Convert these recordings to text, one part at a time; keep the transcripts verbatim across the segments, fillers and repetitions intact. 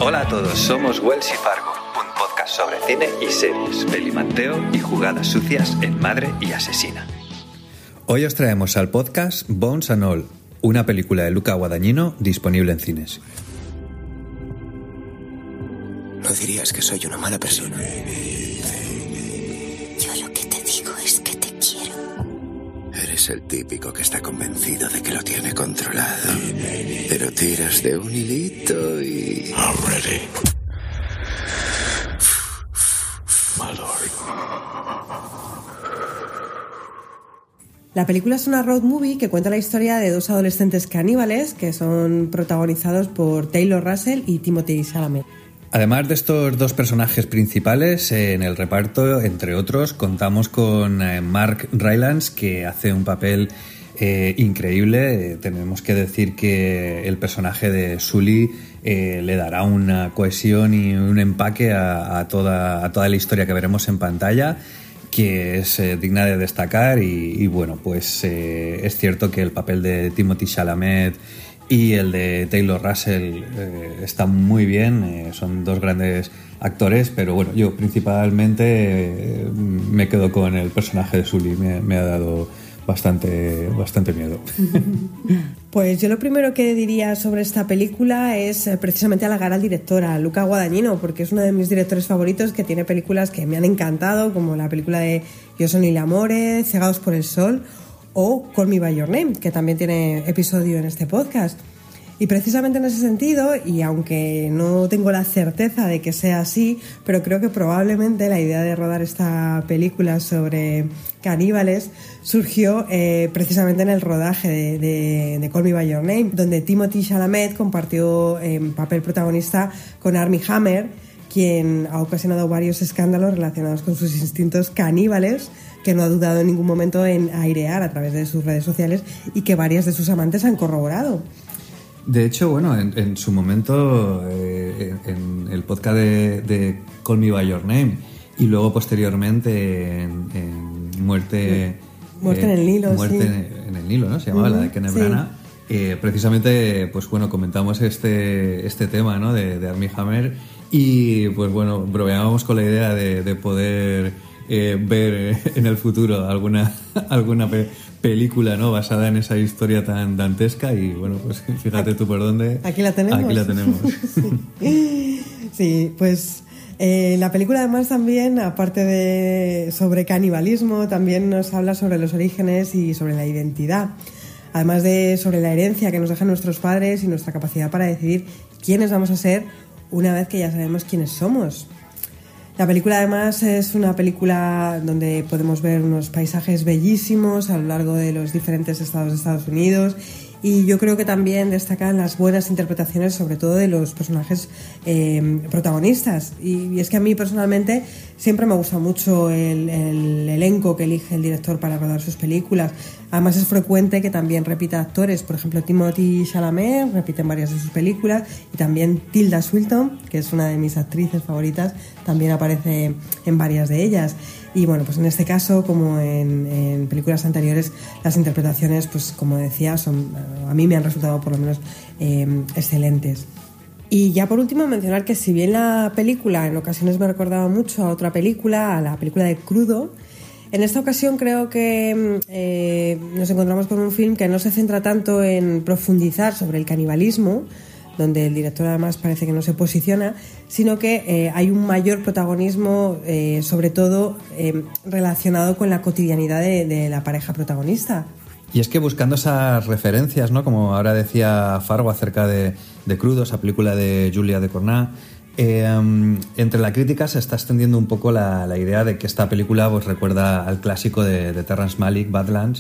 Hola a todos, somos Wells y Fargo, un podcast sobre cine y series, pelimanteo y jugadas sucias en Madre y Asesina. Hoy os traemos al podcast Bones and All, una película de Luca Guadagnino disponible en cines. No dirías que soy una mala persona. Yo lo que te digo es que te quiero. Eres el típico que está convencido de que lo tiene controlado. Pero tiras de un hilito y... I'm ready. My lord. La película es una road movie que cuenta la historia de dos adolescentes caníbales que son protagonizados por Taylor Russell y Timothée Chalamet. Además de estos dos personajes principales, en el reparto, entre otros, contamos con Mark Rylance, que hace un papel eh, increíble. Eh, tenemos que decir que el personaje de Sully eh, le dará una cohesión y un empaque a, a, toda, a toda la historia que veremos en pantalla, que es eh, digna de destacar. Y, y bueno, pues eh, es cierto que el papel de Timothée Chalamet y el de Taylor Russell eh, está muy bien, eh, son dos grandes actores, pero bueno, yo principalmente eh, me quedo con el personaje de Sully, me, me ha dado bastante, bastante miedo. Pues yo lo primero que diría sobre esta película es eh, precisamente halagar al director, a Luca Guadagnino, porque es uno de mis directores favoritos, que tiene películas que me han encantado, como la película de Yo soy el amor, Cegados por el sol, o Call Me By Your Name, que también tiene episodio en este podcast. Y precisamente en ese sentido, y aunque no tengo la certeza de que sea así, pero creo que probablemente la idea de rodar esta película sobre caníbales surgió eh, precisamente en el rodaje de, de, de Call Me By Your Name, donde Timothée Chalamet compartió eh, papel protagonista con Armie Hammer, quien ha ocasionado varios escándalos relacionados con sus instintos caníbales, que no ha dudado en ningún momento en airear a través de sus redes sociales y que varias de sus amantes han corroborado. De hecho, bueno, en, en su momento, eh, en el podcast de, de Call Me By Your Name y luego posteriormente en, en Muerte... Muerte eh, en el Nilo, Muerte sí. en, en el Nilo, ¿no? Se llamaba, uh-huh, la de Kenneth sí. Branagh. Eh, precisamente, pues bueno, comentamos este, este tema, ¿no? De, de Armie Hammer y, pues bueno, bromeábamos con la idea de, de poder eh, ver en el futuro alguna, alguna pe- película, ¿no? Basada en esa historia tan dantesca y, bueno, pues fíjate tú por dónde. Aquí la tenemos. Aquí la tenemos. Sí, sí, pues eh, la película además también, aparte de sobre canibalismo, también nos habla sobre los orígenes y sobre la identidad. Además de sobre la herencia que nos dejan nuestros padres y nuestra capacidad para decidir quiénes vamos a ser una vez que ya sabemos quiénes somos. La película además es una película donde podemos ver unos paisajes bellísimos a lo largo de los diferentes estados de Estados Unidos, y yo creo que también destacan las buenas interpretaciones, sobre todo de los personajes eh, protagonistas. Y, y es que a mí personalmente siempre me gusta mucho el, el elenco que elige el director para rodar sus películas. Además es frecuente que también repita actores, por ejemplo Timothée Chalamet repite en varias de sus películas, y también Tilda Swinton, que es una de mis actrices favoritas, también aparece en varias de ellas. Y bueno, pues en este caso, como en, en películas anteriores, las interpretaciones, pues como decía, son, a mí me han resultado por lo menos eh, excelentes. Y ya por último mencionar que si bien la película en ocasiones me recordaba mucho a otra película, a la película de Crudo, en esta ocasión creo que eh, nos encontramos con un film que no se centra tanto en profundizar sobre el canibalismo, donde el director además parece que no se posiciona, sino que eh, hay un mayor protagonismo, eh, sobre todo eh, relacionado con la cotidianidad de, de la pareja protagonista. Y es que buscando esas referencias, ¿no? Como ahora decía Fargo acerca de, de Crudo, esa película de Julia Ducournau, eh, entre la crítica se está extendiendo un poco la, la idea de que esta película pues, recuerda al clásico de, de Terrence Malick, Badlands.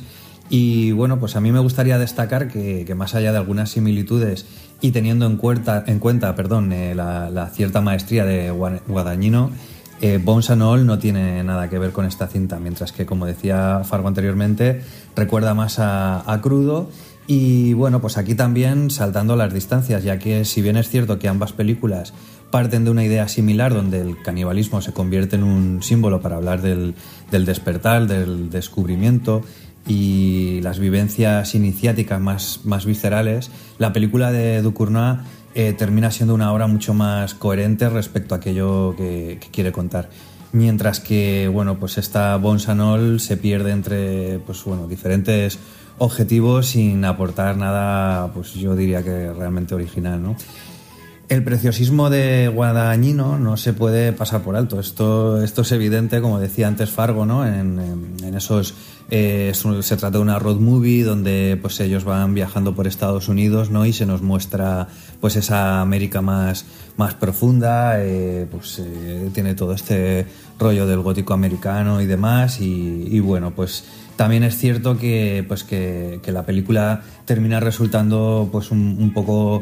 Y bueno, pues a mí me gustaría destacar que, que más allá de algunas similitudes y teniendo en cuenta, en cuenta perdón, eh, la, la cierta maestría de Guadagnino, eh, Bones and All no tiene nada que ver con esta cinta, mientras que, como decía Fargo anteriormente, recuerda más a, a Crudo. Y bueno, pues aquí también saltando las distancias, ya que si bien es cierto que ambas películas parten de una idea similar, donde el canibalismo se convierte en un símbolo para hablar del, del despertar, del descubrimiento y las vivencias iniciáticas más, más viscerales, la película de Ducournau eh, termina siendo una obra mucho más coherente respecto a aquello que, que quiere contar. Mientras que, bueno, pues esta Bones and All se pierde entre, pues bueno, diferentes objetivos sin aportar nada, pues yo diría que realmente original, ¿no? El preciosismo de Guadagnino no se puede pasar por alto. Esto, esto es evidente, como decía antes Fargo, ¿no? En, en, en esos eh, se trata de una road movie donde pues ellos van viajando por Estados Unidos, ¿no? Y se nos muestra pues esa América más, más profunda. Eh, pues eh, tiene todo este rollo del gótico americano y demás. Y, y bueno, pues también es cierto que pues que, que la película termina resultando pues un, un poco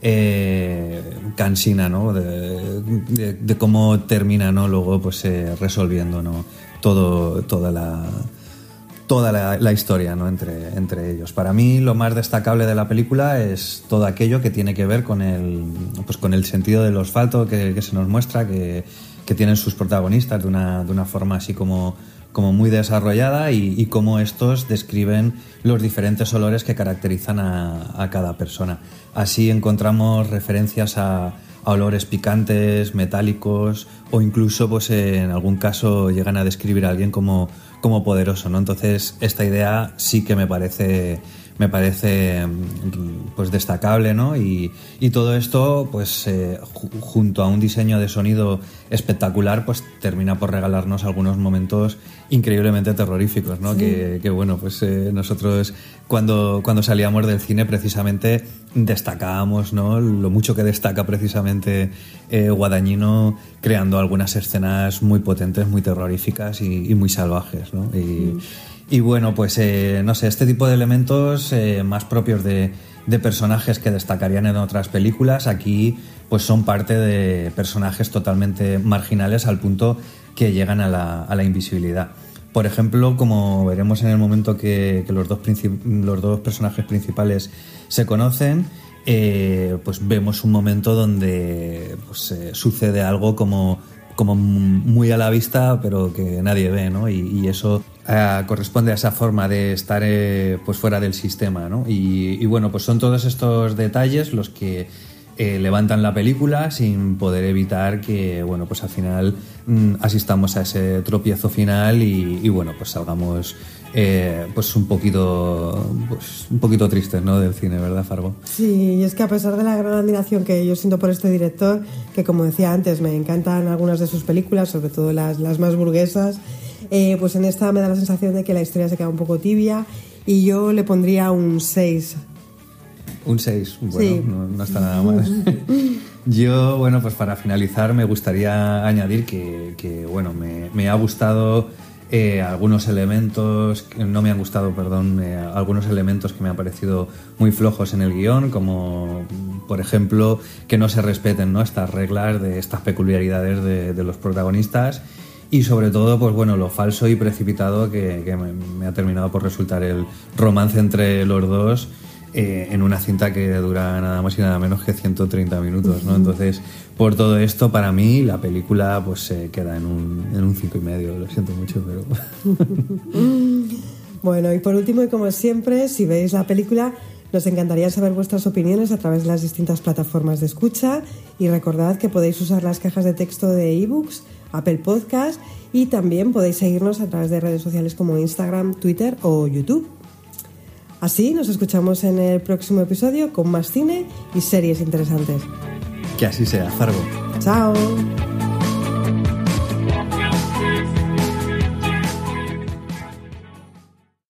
Eh, cansina, ¿no? De, de, de cómo termina, ¿no? Luego, pues eh, resolviendo, ¿no? Todo, toda la toda la, la historia, ¿no? Entre, entre ellos. Para mí, lo más destacable de la película es todo aquello que tiene que ver con el, pues con el sentido del asfalto que, que se nos muestra, que, que tienen sus protagonistas de una, de una forma así como como muy desarrollada y, y cómo estos describen los diferentes olores que caracterizan a, a cada persona. Así encontramos referencias a, a olores picantes, metálicos o incluso pues en algún caso llegan a describir a alguien como, como poderoso, ¿no? Entonces esta idea sí que me parece me parece pues destacable, ¿no? Y, y todo esto pues eh, ju- junto a un diseño de sonido espectacular pues termina por regalarnos algunos momentos increíblemente terroríficos, ¿no? Sí. Que, que bueno, pues eh, nosotros cuando, cuando salíamos del cine precisamente destacábamos, ¿no? Lo mucho que destaca precisamente eh, Guadagnino creando algunas escenas muy potentes, muy terroríficas y, y muy salvajes, ¿no? Y, mm. Y bueno, pues eh, no sé, este tipo de elementos eh, más propios de, de personajes que destacarían en otras películas, aquí pues son parte de personajes totalmente marginales al punto que llegan a la, a la invisibilidad. Por ejemplo, como veremos en el momento que, que los, dos princip- los dos personajes principales se conocen, eh, pues vemos un momento donde pues, eh, sucede algo como... como muy a la vista pero que nadie ve, ¿no? Y, y eso eh, corresponde a esa forma de estar eh, pues fuera del sistema, ¿no? Y, y bueno, pues son todos estos detalles los que eh, levantan la película sin poder evitar que, bueno, pues al final mmm, asistamos a ese tropiezo final y, y bueno, pues salgamos eh, pues un poquito pues un poquito tristes, ¿no? Del cine, ¿verdad, Fargo? Sí, y es que a pesar de la gran admiración que yo siento por este director, que como decía antes, me encantan algunas de sus películas, sobre todo las, las más burguesas, eh, pues en esta me da la sensación de que la historia se queda un poco tibia y yo le pondría un seis. Un seis, bueno, sí. no, no está nada mal. Yo, bueno, pues para finalizar me gustaría añadir que, que bueno, me, me ha gustado eh, algunos elementos, no me han gustado, perdón, eh, algunos elementos que me han parecido muy flojos en el guión, como por ejemplo que no se respeten, ¿no? Estas reglas de estas peculiaridades de, de los protagonistas y sobre todo, pues bueno, lo falso y precipitado que, que me, me ha terminado por resultar el romance entre los dos. Eh, en una cinta que dura nada más y nada menos que ciento treinta minutos, ¿no? Entonces, por todo esto, para mí, la película pues se queda en un, en un cinco y medio, lo siento mucho, pero... Bueno, y por último, y como siempre, si veis la película, nos encantaría saber vuestras opiniones a través de las distintas plataformas de escucha y recordad que podéis usar las cajas de texto de ebooks, Apple Podcast y también podéis seguirnos a través de redes sociales como Instagram, Twitter o YouTube. Así nos escuchamos en el próximo episodio con más cine y series interesantes. Que así sea, Fargo. Chao.